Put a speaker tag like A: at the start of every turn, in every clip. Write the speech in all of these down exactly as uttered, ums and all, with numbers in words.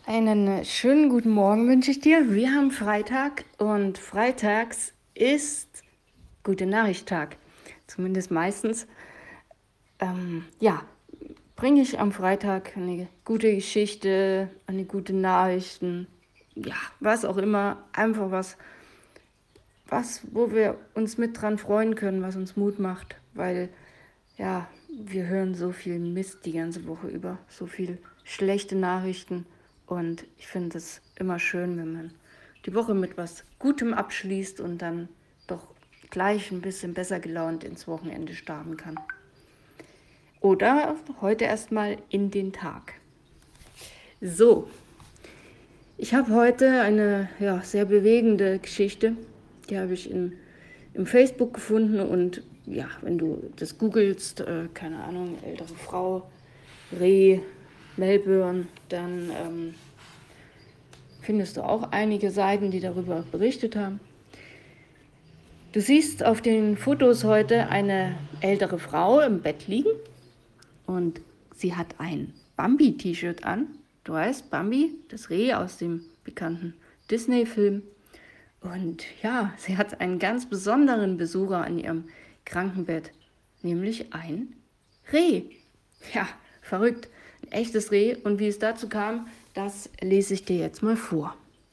A: Einen schönen guten Morgen wünsche ich dir. Wir haben Freitag und freitags ist gute Nachricht-Tag. Zumindest meistens. Ähm, ja, bringe ich am Freitag eine gute Geschichte, eine gute Nachrichten, ja, was auch immer. Einfach was, was, wo wir uns mit dran freuen können, was uns Mut macht. Weil, ja, wir hören so viel Mist die ganze Woche über, so viel schlechte Nachrichten. Und ich finde es immer schön, wenn man die Woche mit was Gutem abschließt und dann doch gleich ein bisschen besser gelaunt ins Wochenende starten kann. Oder heute erstmal in den Tag. So, ich habe heute eine ja, sehr bewegende Geschichte. Die habe ich in, im Facebook gefunden und ja, wenn du das googelst, äh, keine Ahnung, ältere Frau, Reh, Melbourne, dann ähm, findest du auch einige Seiten, die darüber berichtet haben. Du siehst auf den Fotos heute eine ältere Frau im Bett liegen und sie hat ein Bambi-T-Shirt an. Du weißt, Bambi, das Reh aus dem bekannten Disney-Film. Und ja, sie hat einen ganz besonderen Besucher an ihrem Krankenbett, nämlich ein Reh. Ja, verrückt, ein echtes Reh. Und wie es dazu kam, das lese ich dir jetzt mal vor.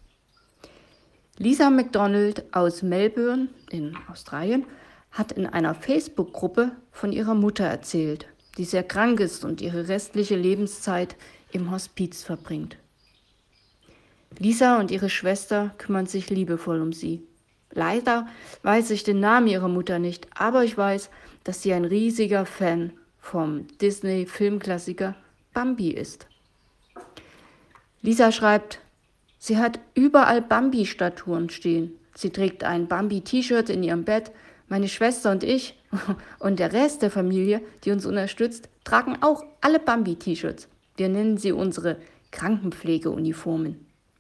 A: Lisa McDonald aus Melbourne in Australien hat in einer Facebook-Gruppe von ihrer Mutter erzählt, die sehr krank ist und ihre restliche Lebenszeit im Hospiz verbringt. Lisa und ihre Schwester kümmern sich liebevoll um sie. Leider weiß ich den Namen ihrer Mutter nicht, aber ich weiß, dass sie ein riesiger Fan vom Disney-Filmklassiker Bambi ist. Lisa schreibt, sie hat überall Bambi-Statuen stehen. Sie trägt ein Bambi-T-Shirt in ihrem Bett. Meine Schwester und ich und der Rest der Familie, die uns unterstützt, tragen auch alle Bambi-T-Shirts. Wir nennen sie unsere Krankenpflegeuniformen.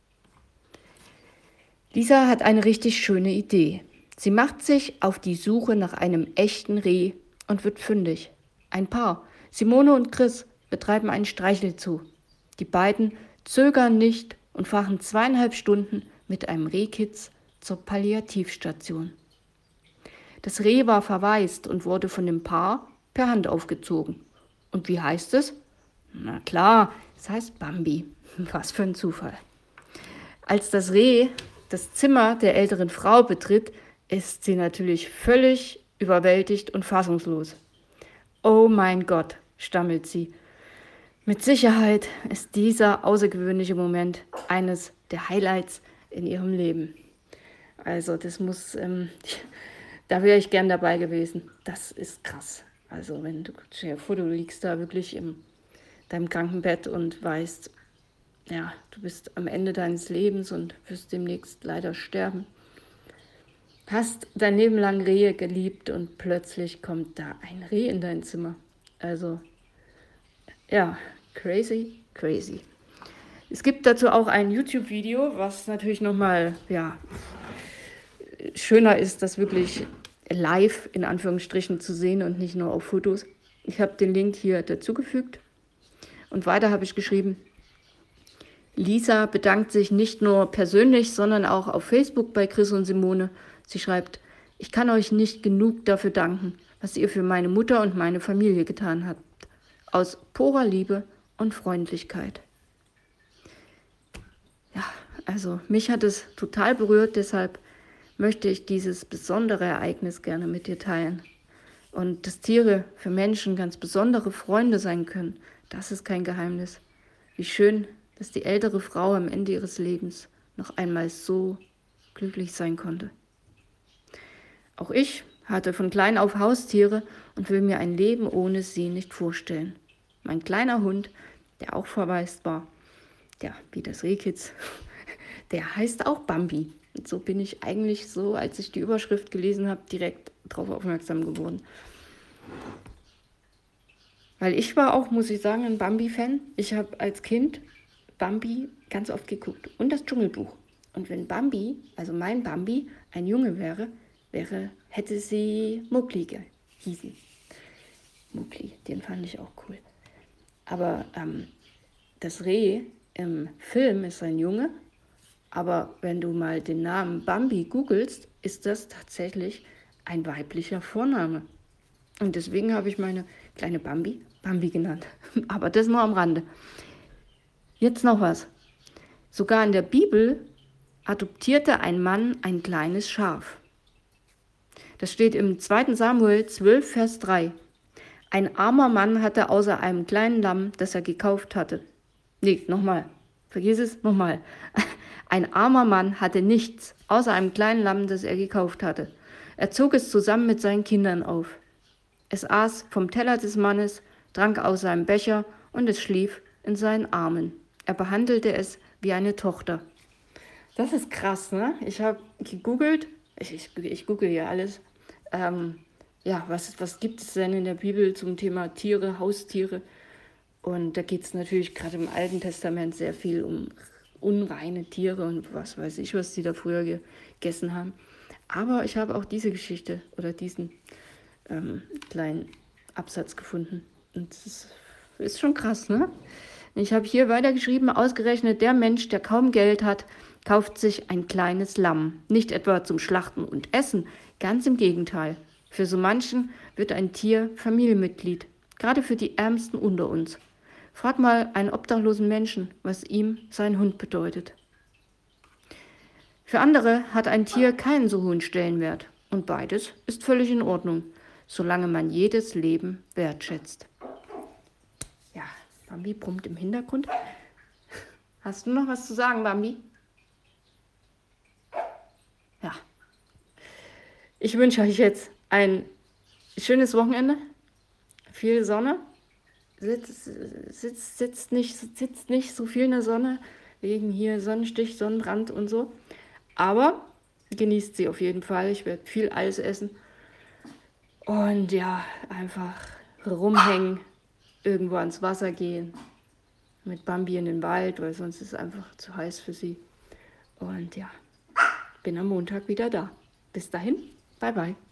A: Lisa hat eine richtig schöne Idee. Sie macht sich auf die Suche nach einem echten Reh und wird fündig. Ein Paar, Simone und Chris, betreiben einen Streichelzoo. Die beiden zögern nicht und fahren zweieinhalb Stunden mit einem Rehkitz zur Palliativstation. Das Reh war verwaist und wurde von dem Paar per Hand aufgezogen. Und wie heißt es? Na klar, es heißt Bambi. Was für ein Zufall. Als das Reh das Zimmer der älteren Frau betritt, ist sie natürlich völlig überwältigt und fassungslos. Oh mein Gott, stammelt sie. Mit Sicherheit ist dieser außergewöhnliche Moment eines der Highlights in ihrem Leben. Also das muss, ähm, da wäre ich gern dabei gewesen. Das ist krass. Also wenn du, stell dir vor, du liegst da wirklich in deinem Krankenbett und weißt, ja, du bist am Ende deines Lebens und wirst demnächst leider sterben. Hast dein Leben lang Rehe geliebt und plötzlich kommt da ein Reh in dein Zimmer. Also, ja, crazy, crazy. Es gibt dazu auch ein YouTube-Video, was natürlich nochmal, ja, schöner ist, das wirklich live in Anführungsstrichen zu sehen und nicht nur auf Fotos. Ich habe den Link hier dazugefügt und weiter habe ich geschrieben, Lisa bedankt sich nicht nur persönlich, sondern auch auf Facebook bei Chris und Simone. Sie schreibt, ich kann euch nicht genug dafür danken, was ihr für meine Mutter und meine Familie getan habt. Aus purer Liebe und Freundlichkeit. Ja, also mich hat es total berührt, deshalb möchte ich dieses besondere Ereignis gerne mit dir teilen. Und dass Tiere für Menschen ganz besondere Freunde sein können, das ist kein Geheimnis. Wie schön, dass die ältere Frau am Ende ihres Lebens noch einmal so glücklich sein konnte. Auch ich hatte von klein auf Haustiere und will mir ein Leben ohne sie nicht vorstellen. Mein kleiner Hund, der auch verwaist war, ja, wie das Rehkitz, der heißt auch Bambi. Und so bin ich eigentlich so, als ich die Überschrift gelesen habe, direkt darauf aufmerksam geworden. Weil ich war auch, muss ich sagen, ein Bambi-Fan. Ich habe als Kind Bambi ganz oft geguckt und das Dschungelbuch. Und wenn Bambi, also mein Bambi, ein Junge wäre, wäre hätte sie Mowgli gehießen. Mowgli, den fand ich auch cool. Aber ähm, das Reh, Im Film ist ein Junge, aber wenn du mal den Namen Bambi googelst, ist das tatsächlich ein weiblicher Vorname. Und deswegen habe ich meine kleine Bambi Bambi genannt. Aber das nur am Rande. Jetzt noch was. Sogar in der Bibel adoptierte ein Mann ein kleines Schaf. Das steht im zweiten Samuel zwölf, Vers drei. Ein armer Mann hatte außer einem kleinen Lamm, das er gekauft hatte. Nee, nochmal. Vergiss es, nochmal. Ein armer Mann hatte nichts, außer einem kleinen Lamm, das er gekauft hatte. Er zog es zusammen mit seinen Kindern auf. Es aß vom Teller des Mannes, trank aus seinem Becher und es schlief in seinen Armen. Er behandelte es wie eine Tochter. Das ist krass, ne? Ich habe gegoogelt, ich, ich, ich google ja alles. Ähm, ja, was, was gibt es denn in der Bibel zum Thema Tiere, Haustiere? Und da geht es natürlich gerade im Alten Testament sehr viel um unreine Tiere und was weiß ich, was die da früher gegessen haben. Aber ich habe auch diese Geschichte oder diesen ähm, kleinen Absatz gefunden. Und das ist, ist schon krass, ne? Ich habe hier weitergeschrieben, ausgerechnet der Mensch, der kaum Geld hat, kauft sich ein kleines Lamm. Nicht etwa zum Schlachten und Essen, ganz im Gegenteil. Für so manchen wird ein Tier Familienmitglied, gerade für die Ärmsten unter uns. Frag mal einen obdachlosen Menschen, was ihm sein Hund bedeutet. Für andere hat ein Tier keinen so hohen Stellenwert. Und beides ist völlig in Ordnung, solange man jedes Leben wertschätzt. Ja, Bambi brummt im Hintergrund. Hast du noch was zu sagen, Bambi? Ja. Ich wünsche euch jetzt ein schönes Wochenende, viel Sonne. Sitzt, sitzt, sitzt, nicht, sitzt nicht so viel in der Sonne, wegen hier Sonnenstich, Sonnenbrand und so. Aber genießt sie auf jeden Fall. Ich werde viel Eis essen. Und ja, einfach rumhängen, irgendwo ans Wasser gehen, mit Bambi in den Wald, weil sonst ist es einfach zu heiß für sie. Und ja, bin am Montag wieder da. Bis dahin, bye bye.